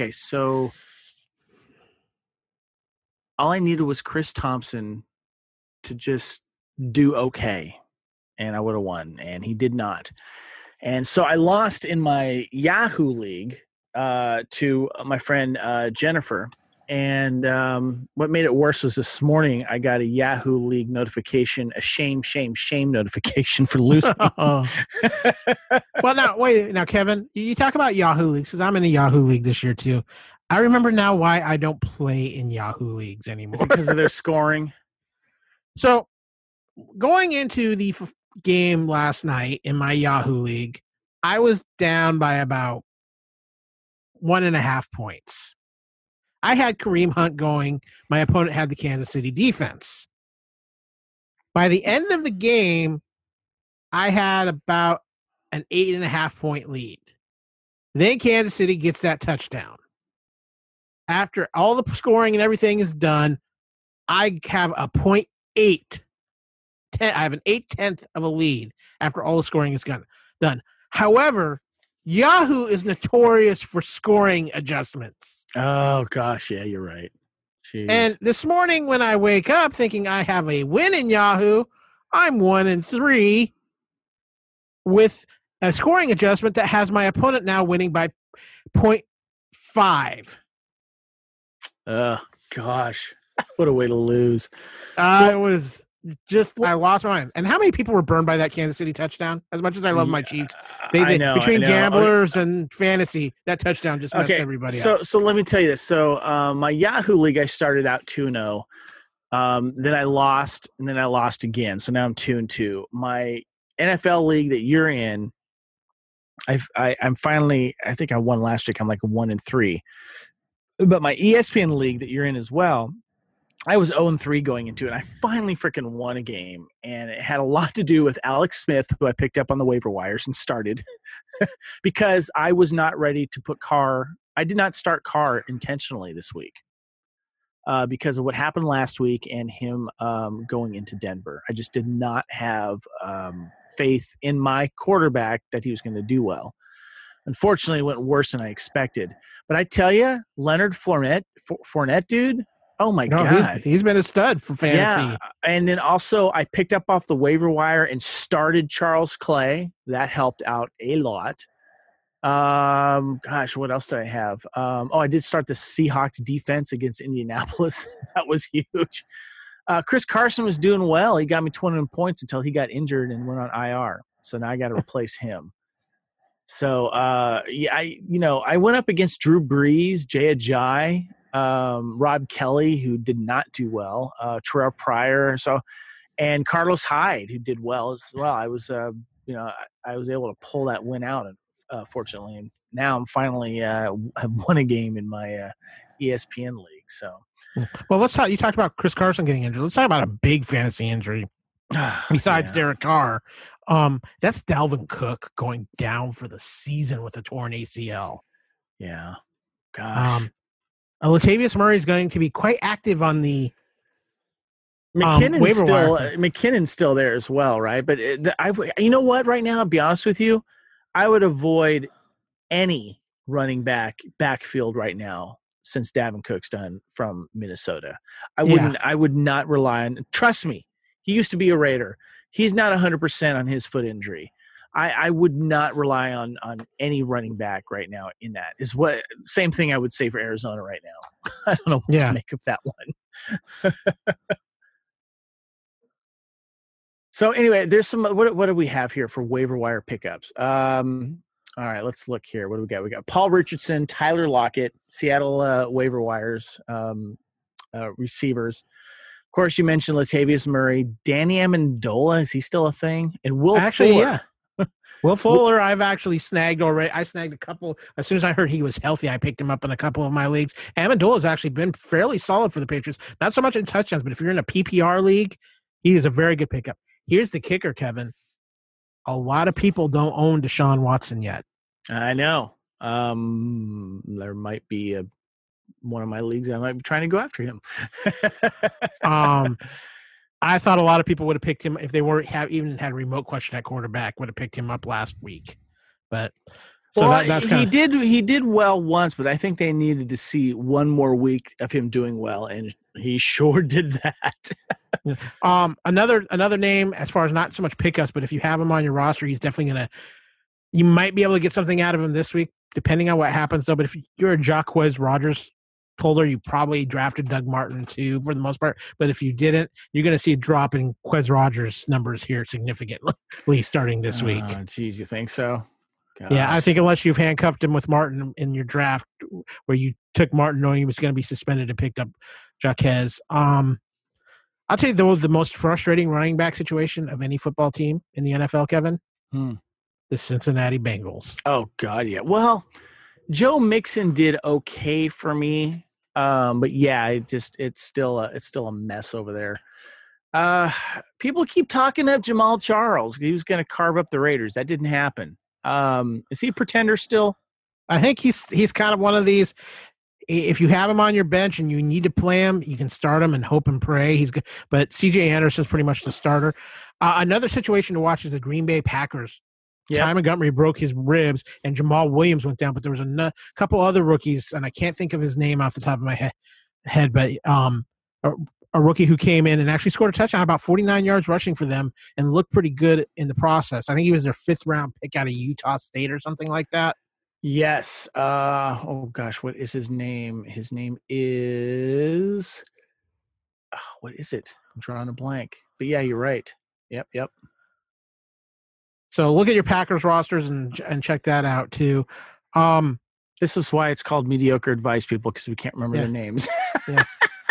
all I needed was Chris Thompson to just do okay, and I would have won, and he did not. And so I lost in my Yahoo League to my friend Jennifer. And what made it worse was this morning I got a Yahoo League notification, a shame notification for losing. Well, now, Kevin, you talk about Yahoo Leagues because I'm in a Yahoo League this year too. I remember now why I don't play in Yahoo Leagues anymore. Is it because of their scoring? So going into the game last night in my Yahoo League, I was down by about 1.5 points. I had Kareem Hunt going. My opponent had the Kansas City defense. By the end of the game, I had about an 8.5 point lead. Then Kansas City gets that touchdown. After all the scoring and everything is done, I have a 0.8. I have an 8/10 of a lead after all the scoring is done. However, Yahoo is notorious for scoring adjustments. Oh, gosh. Yeah, you're right. Jeez. And this morning when I wake up thinking I have a win in Yahoo, I'm 1-3 with a scoring adjustment that has my opponent now winning by 0.5. Gosh. What a way to lose. It was just, I lost my mind. And how many people were burned by that Kansas City touchdown? As much as I love my Chiefs, I know, between gamblers and fantasy, that touchdown just messed everybody up. So let me tell you this. So my Yahoo League, I started out 2-0. Then I lost, and then I lost again. So now I'm 2-2. My NFL League that you're in, I'm finally, I think I won last week. I'm like 1-3. But my ESPN League that you're in as well, I was 0-3 going into it. I finally freaking won a game, and it had a lot to do with Alex Smith, who I picked up on the waiver wires and started because I was not ready to put Carr. I did not start Carr intentionally this week because of what happened last week and him going into Denver. I just did not have faith in my quarterback that he was going to do well. Unfortunately, it went worse than I expected. But I tell you, Leonard Fournette, dude, oh my God. He's been a stud for fantasy. Yeah. And then also I picked up off the waiver wire and started Charles Clay. That helped out a lot. Gosh, what else did I have? I did start the Seahawks defense against Indianapolis. That was huge. Chris Carson was doing well. He got me 21 points until he got injured and went on IR. So now I got to replace him. So, I went up against Drew Brees, Jay Ajayi, Rob Kelly, who did not do well, Terrell Pryor, and Carlos Hyde, who did well as well. I was, I was able to pull that win out, fortunately, and now I'm finally have won a game in my ESPN league. So, well, let's talk. You talked about Chris Carson getting injured. Let's talk about a big fantasy injury besides Derek Carr. That's Dalvin Cook going down for the season with a torn ACL. Yeah, gosh. Latavius Murray is going to be quite active on the McKinnon's still there as well, right? But you know what? Right now, I'll be honest with you, I would avoid any running backfield right now since Dalvin Cook's done from Minnesota. I would not rely on. Trust me, he used to be a Raider. He's not 100% on his foot injury. I would not rely on any running back right now in that. Same thing I would say for Arizona right now. I don't know what to make of that one. So anyway, there's some. What do we have here for waiver wire pickups? All right, let's look here. What do we got? We got Paul Richardson, Tyler Lockett, Seattle waiver wires receivers. Of course, you mentioned Latavius Murray, Danny Amendola. Is he still a thing? And Will Fuller. Yeah. Will Fuller, I've actually snagged already. I snagged a couple. As soon as I heard he was healthy, I picked him up in a couple of my leagues. Amendola has actually been fairly solid for the Patriots. Not so much in touchdowns, but if you're in a PPR league, he is a very good pickup. Here's the kicker, Kevin. A lot of people don't own Deshaun Watson yet. I know. There might be one of my leagues I might be trying to go after him. I thought a lot of people would have picked him if they weren't even had a remote question at quarterback, would have picked him up last week. But that's he did well once, but I think they needed to see one more week of him doing well, and he sure did that. Another name, as far as not so much pickups, but if you have him on your roster, he's definitely you might be able to get something out of him this week, depending on what happens though. But if you're a Jacquizz Rodgers holder, you probably drafted Doug Martin too for the most part. But if you didn't, you're going to see a drop in Quez Rodgers numbers here significantly starting this week. Geez, you think so? Gosh. Yeah, I think unless you've handcuffed him with Martin in your draft, where you took Martin knowing he was going to be suspended and picked up Jacquizz. I'll tell you the most frustrating running back situation of any football team in the NFL, Kevin. The Cincinnati Bengals. Oh God, yeah. Well, Joe Mixon did okay for me, but yeah, it's still a mess over there. People keep talking up Jamal Charles. He was going to carve up the Raiders. That didn't happen. Is he a pretender still? I think he's kind of one of these. If you have him on your bench and you need to play him, you can start him and hope and pray. He's good, but C.J. Anderson's pretty much the starter. Another situation to watch is the Green Bay Packers. Yep. Ty Montgomery broke his ribs, and Jamal Williams went down, but there was a couple other rookies, and I can't think of his name off the top of my head, but a rookie who came in and actually scored a touchdown, about 49 yards rushing for them, and looked pretty good in the process. I think he was their 5th-round pick out of Utah State or something like that. Yes. Oh, gosh, what is his name? His name is what is it? I'm drawing a blank. But, yeah, you're right. Yep. So look at your Packers rosters and check that out too. This is why it's called mediocre advice, people, because we can't remember their names. Yeah.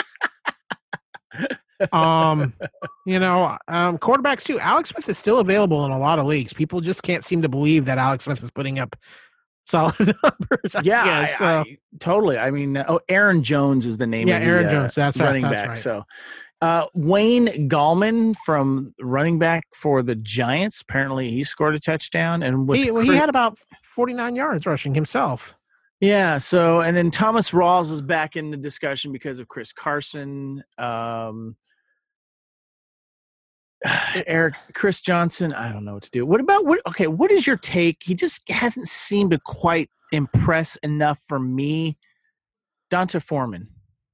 Quarterbacks too. Alex Smith is still available in a lot of leagues. People just can't seem to believe that Alex Smith is putting up solid numbers. I totally. I mean, Aaron Jones is the name. Yeah, of Aaron Jones. That's running that's back. Right. So. Wayne Gallman from running back for the Giants. Apparently, he scored a touchdown, and he had about 49 yards rushing himself. Yeah. So, and then Thomas Rawls is back in the discussion because of Chris Carson. Chris Johnson. I don't know what to do. What is your take? He just hasn't seemed to quite impress enough for me. Donta Foreman.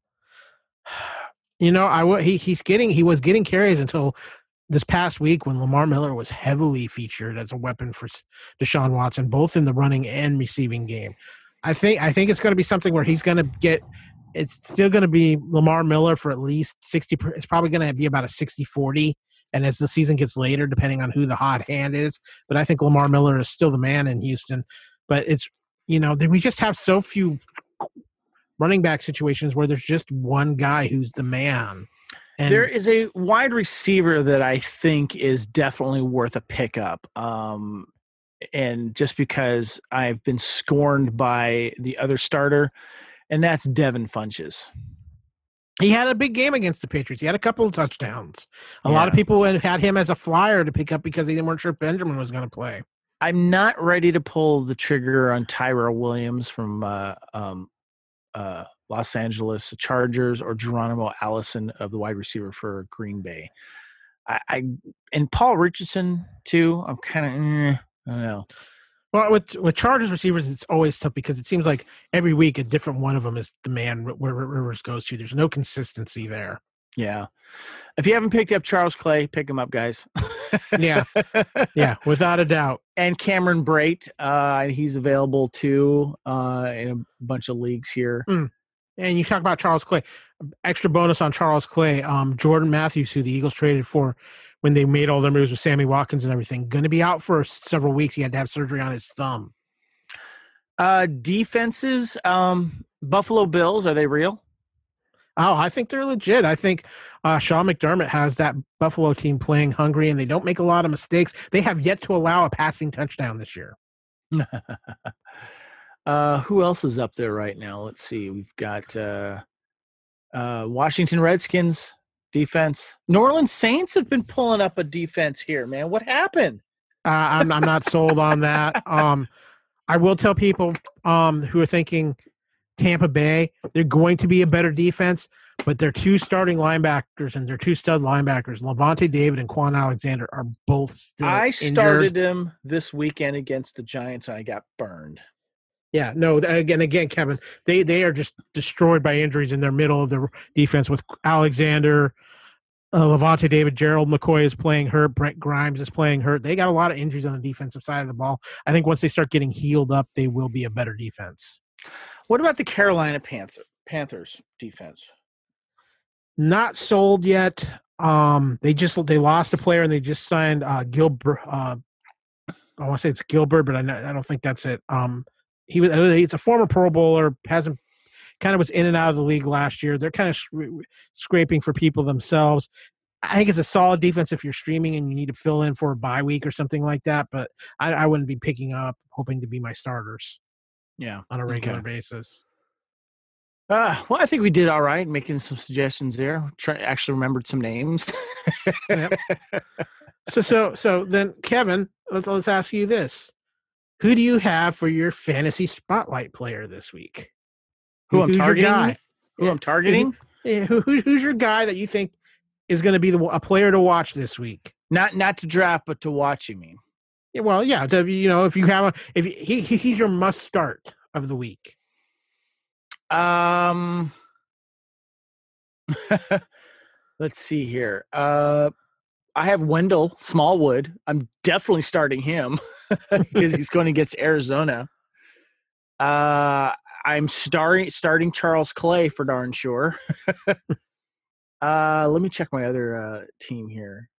He was getting carries until this past week when Lamar Miller was heavily featured as a weapon for Deshaun Watson, both in the running and receiving game. I think it's going to be something where he's going to get. It's still going to be Lamar Miller for at least 60. It's probably going to be about a 60-40, and as the season gets later, depending on who the hot hand is. But I think Lamar Miller is still the man in Houston. But it's we just have so few running back situations where there's just one guy who's the man. And there is a wide receiver that I think is definitely worth a pickup. And just because I've been scorned by the other starter, and that's Devin Funchess. He had a big game against the Patriots. He had a couple of touchdowns. A lot of people had him as a flyer to pick up because they weren't sure if Benjamin was going to play. I'm not ready to pull the trigger on Tyrell Williams from Los Angeles Chargers or Geronimo Allison of the wide receiver for Green Bay. And Paul Richardson too. I'm kind of I don't know. Well, with Chargers receivers, it's always tough because it seems like every week a different one of them is the man where Rivers goes to. There's no consistency there. Yeah. If you haven't picked up Charles Clay, pick him up, guys. Yeah, without a doubt. And Cameron Brate, he's available too in a bunch of leagues here. And you talk about Charles Clay. Extra bonus on Charles Clay. Jordan Matthews, who the Eagles traded for when they made all their moves with Sammy Watkins and everything, going to be out for several weeks. He had to have surgery on his thumb. Defenses, Buffalo Bills, are they real? Oh, I think they're legit. I think Sean McDermott has that Buffalo team playing hungry, and they don't make a lot of mistakes. They have yet to allow a passing touchdown this year. Who else is up there right now? Let's see. We've got Washington Redskins defense. New Orleans Saints have been pulling up a defense here, man. What happened? I'm not sold on that. I will tell people who are thinking Tampa Bay, they're going to be a better defense, but their two starting linebackers and their two stud linebackers, Levante David and Quan Alexander, are both still I started injured. him this weekend against the Giants, and I got burned. Yeah, no, again, Kevin, they are just destroyed by injuries in their middle of the defense with Alexander, Levante David, Gerald McCoy is playing hurt, Brent Grimes is playing hurt. They got a lot of injuries on the defensive side of the ball. I think once they start getting healed up, they will be a better defense. What about the Carolina Panthers defense? Not sold yet. They lost a player and they just signed Gilbert. I want to say it's Gilbert, but I don't think that's it. He's a former Pro Bowler, was in and out of the league last year. They're kind of scraping for people themselves. I think it's a solid defense if you're streaming and you need to fill in for a bye week or something like that. But I wouldn't be picking up hoping to be my starters. Yeah, on a regular basis. Well, I think we did all right making some suggestions there. Actually remembered some names. Yep. So then, Kevin, let's ask you this: who do you have for your fantasy spotlight player this week? Who I'm targeting? Your guy? Who I'm targeting? Who's your guy that you think is going to be a player to watch this week? Not to draft, but to watch. You mean? Yeah, well, yeah. If you have he's your must start of the week. Let's see here. I have Wendell Smallwood. I'm definitely starting him because he's going against Arizona. I'm starting Charles Clay for darn sure. Let me check my other team here.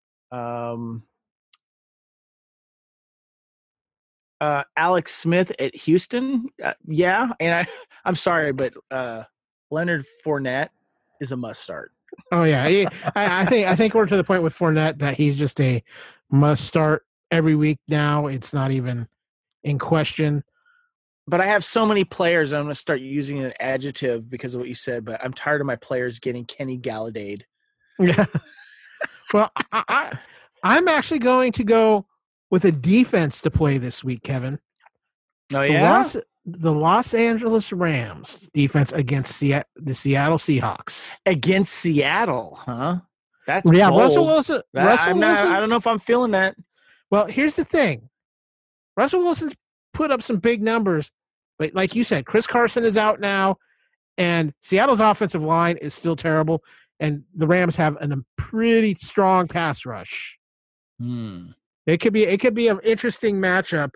Alex Smith at Houston. Yeah, and I'm sorry, but Leonard Fournette is a must start. Oh yeah, I think we're to the point with Fournette that he's just a must start every week now. It's not even in question. But I have so many players, I'm going to start using an adjective because of what you said. But I'm tired of my players getting Kenny Galladay. Yeah. Well, I'm actually going to go with a defense to play this week, Kevin. Oh yeah. The Los Angeles Rams defense against the Seattle Seahawks. Against Seattle, huh? That's yeah. bold. Russell Wilson. I don't know if I'm feeling that. Well, here's the thing. Russell Wilson's put up some big numbers, but like you said, Chris Carson is out now, and Seattle's offensive line is still terrible, and the Rams have a pretty strong pass rush. It could be an interesting matchup.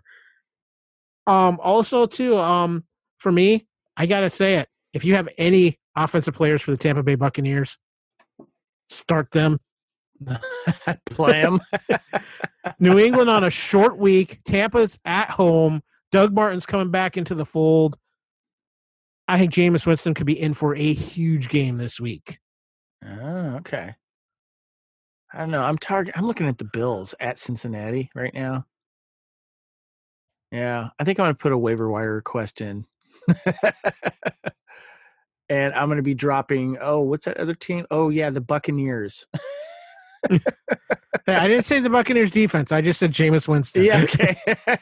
Also too, for me, I gotta say it. If you have any offensive players for the Tampa Bay Buccaneers, start them. Play them. New England on a short week. Tampa's at home. Doug Martin's coming back into the fold. I think Jameis Winston could be in for a huge game this week. Oh, okay. I don't know. I'm looking at the Bills at Cincinnati right now. Yeah, I think I'm going to put a waiver wire request in. And I'm going to be dropping, what's that other team? Oh, yeah, the Buccaneers. Hey, I didn't say the Buccaneers defense. I just said Jameis Winston. Yeah, okay.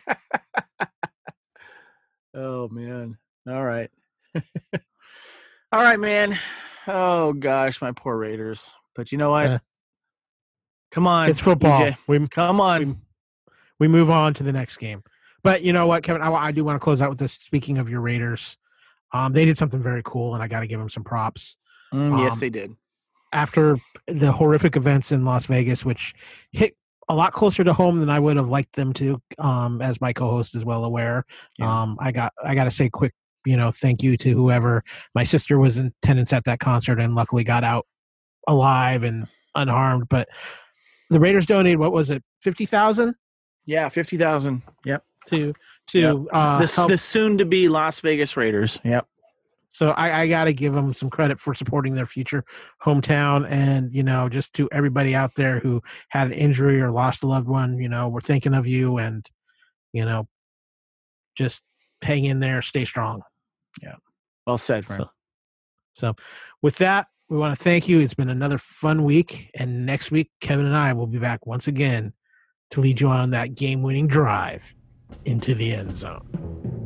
Oh, man. All right. All right, man. Oh, gosh, my poor Raiders. But you know what? Come on. It's football. DJ. Come on. We move on to the next game. But you know what, Kevin? I do want to close out with this. Speaking of your Raiders, they did something very cool, and I got to give them some props. Yes, they did. After the horrific events in Las Vegas, which hit a lot closer to home than I would have liked them to, as my co-host is well aware. Yeah. I got to say quick, thank you to whoever. My sister was in attendance at that concert and luckily got out alive and unharmed. But the Raiders donated, what was it, 50,000? Yeah, 50,000. Yep. To the soon to be Las Vegas Raiders. Yep. So I got to give them some credit for supporting their future hometown. And, just to everybody out there who had an injury or lost a loved one, we're thinking of you and, just hang in there, stay strong. Yeah. Well said, friend. So with that, we want to thank you. It's been another fun week. And next week, Kevin and I will be back once again to lead you on that game-winning drive into the end zone.